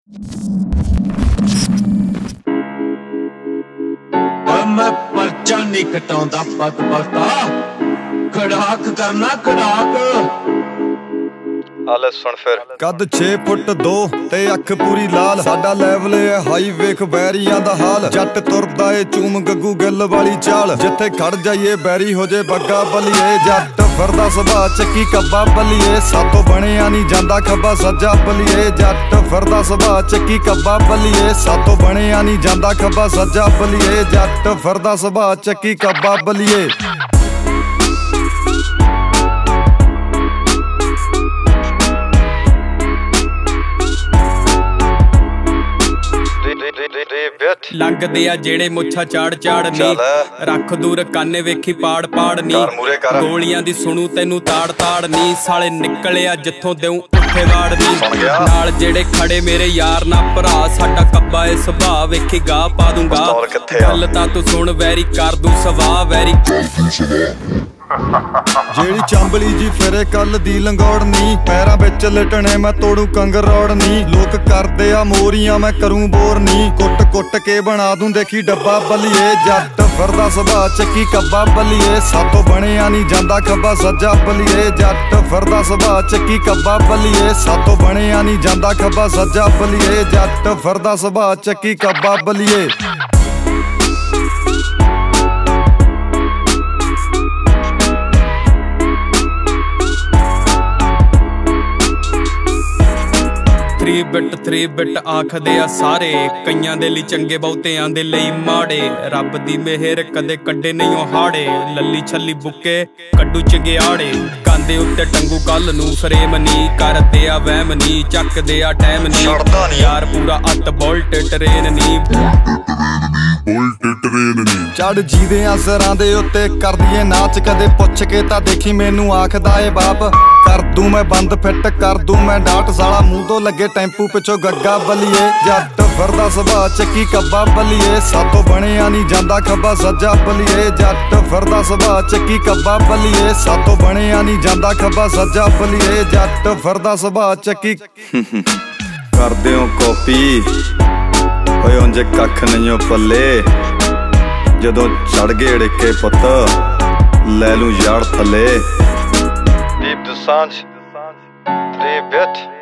मैं पर्चा नहीं कटाउंदा पत पता खड़ाक करना खड़ाक ਆਲੇ ਸੁਣ ਫਿਰ ਕੱਦ 6 ਫੁੱਟ 2 ਤੇ ਅੱਖ ਪੂਰੀ ਲਾਲ ਸਾਡਾ ਲੈਵਲ ਏ ਹਾਈ ਵੇਖ ਬੈਰੀਆਂ ਦਾ ਹਾਲ ਜੱਟ ਤੁਰਦਾ ਏ ਚੂਮ ਗੱਗੂ ਗਿੱਲ ਵਾਲੀ ਚਾਲ ਜਿੱਥੇ ਖੜ ਜਾਈਏ ਬੈਰੀ ਹੋ ਜੇ ਬੱਗਾ ਬਲੀਏ ਜੱਟ ਫਿਰਦਾ ਸੁਭਾ ਚੱਕੀ ਕੱਬਾ ਬਲੀਏ ਸਾਤੋਂ ਬਣਿਆ ਨਹੀਂ ਜਾਂਦਾ ਖੱਬਾ ਸੱਜਾ ਬਲੀਏ ਜੱਟ ਫਿਰਦਾ ਸੁਭਾ ਚੱਕੀ ਕੱਬਾ ਬਲੀਏ ਸਾਤੋਂ ਬਣਿਆ ਨਹੀਂ ਜਾਂਦਾ ਖੱਬਾ ਸੱਜਾ ਬਲੀਏ ਜੱਟ ਫਿਰਦਾ ਸੁਭਾ ਚੱਕੀ ਕੱਬਾ ਬਲੀਏ ਲੰਘਦੇ ਆ ਜਿਹੜੇ ਮੁੱਛਾਂ ਚਾੜ ਚਾੜ ਨੀ ਰੱਖ ਦੂਰ ਕਾਨੇ ਵੇਖੀ ਪਾੜ ਪਾੜ ਨੀ ਗੋਲੀਆਂ ਦੀ ਸੁਣੂ ਤੈਨੂੰ ਤਾੜ ਤਾੜ ਨੀ ਸਾਲੇ ਨਿਕਲਿਆ ਜਿੱਥੋਂ ਦੇਉ ਉੱਥੇ ਵਾੜ ਨੀ ਨਾਲ ਜਿਹੜੇ ਖੜੇ ਮੇਰੇ ਯਾਰ ਨਾ ਭਰਾ ਸਾਡਾ ਕੱਬਾ ਏ ਸੁਭਾਅ ਵੇਖੀ ਗਾਹ ਪਾ ਦੂੰਗਾ ਗੱਲ ਤਾਂ ਤੂੰ ਸੁਣ ਵੈਰੀ ਕਰ ਦੂੰ ਸਵਾਹ ਵੈਰੀ ਜਿਹੜੀ ਚੰਬਲੀ ਜੀ ਫਿਰੇ ਕੱਲ ਦੀ ਲੰਗੋੜ ਨੀ ਪੈਰਾਂ ਵਿੱਚ ਲਟਣੇ ਮੈਂ ਤੋੜੂ ਕੰਗਰ ਰੋੜ ਨੀ ਲੋਕ ਕਰਦੇ ਆ ਮੋਰੀਆਂ ਮੈਂ ਕਰੂੰ ਬੋਰ ਨੀ ਕੁੱਟ ਕੁੱਟ ਕੇ ਬਣਾ ਦੂੰ ਦੇਖੀ ਡੱਬਾ ਬਲੀਏ ਜੱਟ ਫਿਰਦਾ ਸੁਭਾਅ ਚੱਕੀ ਕੱਬਾ ਬਲੀਏ ਸਾਤੋਂ ਬਣਿਆ ਨਹੀਂ ਜਾਂਦਾ ਖੱਬਾ ਸੱਜਾ ਬਲੀਏ ਜੱਟ ਫਿਰਦਾ ਸੁਭਾਅ ਚੱਕੀ ਕੱਬਾ ਬਲੀਏ ਸਾਤੋਂ ਬਣਿਆ ਨਹੀਂ ਜਾਂਦਾ ਖੱਬਾ ਸੱਜਾ ਬਲੀਏ ਜੱਟ ਫਿਰਦਾ ਸੁਭਾਅ ਚੱਕੀ ਕੱਬਾ ਬਲੀਏ ਥਰੀ ਬਿੱਟ ਆਖਦੇ ਆ ਸਾਰੇ ਕਈਆਂ ਦੇ ਲਈ ਚੰਗੇ ਬਹੁਤਿਆਂ ਦੇ ਲਈ ਮਾੜੇ ਰੱਬ ਦੀ ਮਿਹਰ ਕਦੇ ਕੱਢੇ ਨਹੀਂ ਉਹ ਹਾੜੇ ਲੱਲੀ ਛੱਲੀ ਬੁੱਕੇ ਕੱਢੂ ਚੰਗਿਆੜੇ ਕਾਂਦੇ ਉੱਤੇ ਟੰਗੂ ਕੱਲ ਨੂੰ ਫਰੇਮ ਨੀ ਕਰਦੇ ਆ ਵਹਿਮ ਨੀ ਚੱਕਦੇ ਆ ਟਾਈਮ ਨੀ ਯਾਰ ਪੂਰਾ ਅੱਤ ਬੁਲਟ ਟਰੇਨ ਨੀ ਚੜ ਜੀਦੇ ਆ ਸਿਰਾਂ ਦੇ ਉੱਤੇ ਕਰਦੀਏ ਨਾਚ ਕਦੇ ਪੁੱਛ ਕੇ ਤਾਂ ਦੇਖੀ ਮੈਨੂੰ ਆਖਦਾ ਏ ਬਾਪ ਕਰ ਦੂੰ ਮੈਂ ਬੰਦ ਫਿੱਟ ਕਰ ਦੂੰ ਮੈਂ ਡਾਟ ਸਾਲਾ ਮੂੰਹ ਤੋਂ ਲੱਗੇ ਟੈਂਪੂ ਪਿੱਛੋਂ ਗੱਗਾ ਬਲੀਏ ਜੱਟ ਫਿਰਦਾ ਸੁਭਾਅ ਚੱਕੀ ਕੱਬਾ ਬਲੀਏ ਸਾਤੋਂ ਬਣਿਆ ਨਹੀਂ ਜਾਂਦਾ ਖੱਬਾ ਸੱਜਾ ਬਲੀਏ ਜੱਟ ਫਿਰਦਾ ਸੁਭਾਅ ਚੱਕੀ ਕੱਬਾ ਬਲੀਏ ਸਾਤੋਂ ਬਣਿਆ ਨਹੀਂ ਜਾਂਦਾ ਖੱਬਾ ਸੱਜਾ ਬਲੀਏ ਜੱਟ ਫਿਰਦਾ ਸੁਭਾਅ ਚੱਕੀ ਕਰਦੇ ਹੋ ਕਾਪੀ ਓਏ ਉਂਝ ਕੱਖ ਨਹੀਂ ਓ ਪੱਲੇ ਜਦੋਂ ਚੜ ਗਏ ੜਕੇ ਪੁੱਤ ਲੈ ਲੂੰ ਯਾਰ ਥੱਲੇ ਦੀਪ ਦਸਾਂਝ 3 ਬਿੱਟ